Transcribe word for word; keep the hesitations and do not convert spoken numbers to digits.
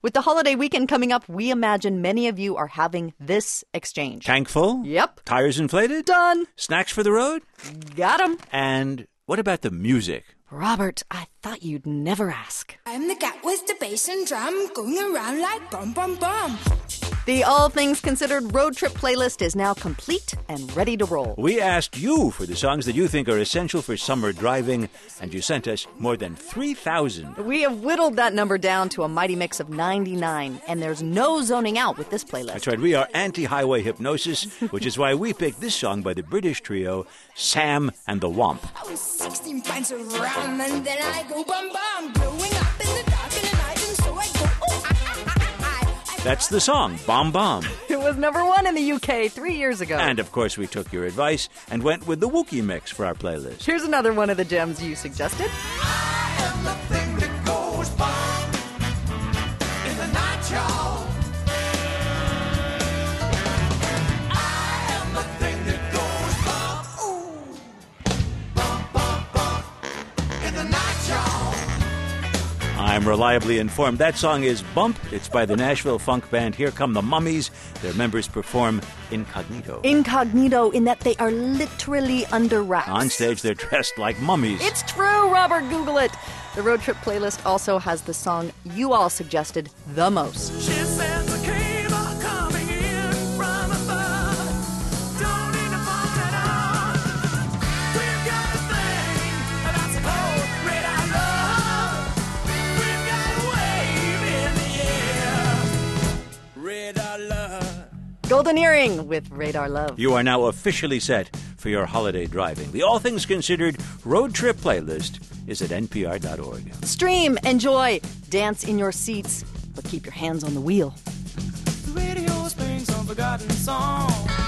With the holiday weekend coming up, we imagine many of you are having this exchange. Tank full? Yep. Tires inflated? Done. Snacks for the road? Got 'em. And what about the music? Robert, I thought you'd never ask. I'm the cat with the bass and drum going around like bum bum bum. The All Things Considered road trip playlist is now complete and ready to roll. We asked you for the songs that you think are essential for summer driving, and you sent us more than three thousand. We have whittled that number down to a mighty mix of ninety-nine, and there's no zoning out with this playlist. That's right, we are anti-highway hypnosis, which is why we picked this song by the British trio Sam and the Womp. I was sixteen pints of rum and then I go bum bum, blowing up in the dark in the night, and so I go oh I, I, I, I, I. That's the song, Bomb Bomb. It was number one in the U K three years ago. And of course we took your advice and went with the Wookiee mix for our playlist. Here's another one of the gems you suggested. I am the thing that goes bomb in the night, y'all. I am the thing that goes bomb, ooh, bum, bum, bum in the night, y'all. I'm reliably informed that song is Bump. It's by the Nashville funk band Here Come the Mummies. Their members perform incognito. Incognito in that they are literally under wraps. On stage, they're dressed like mummies. It's true, Robert. Google it. The road trip playlist also has the song you all suggested the most. She says the cable coming in from above. Don't need to bump it on. We've got a thing that's called radar love. We've got a wave in the air. Radar love. Golden Earring with Radar Love. You are now officially set for your holiday driving. The All Things Considered road trip playlist is at N P R dot org. Stream, enjoy, dance in your seats, but keep your hands on the wheel. The radio's playing some forgotten song.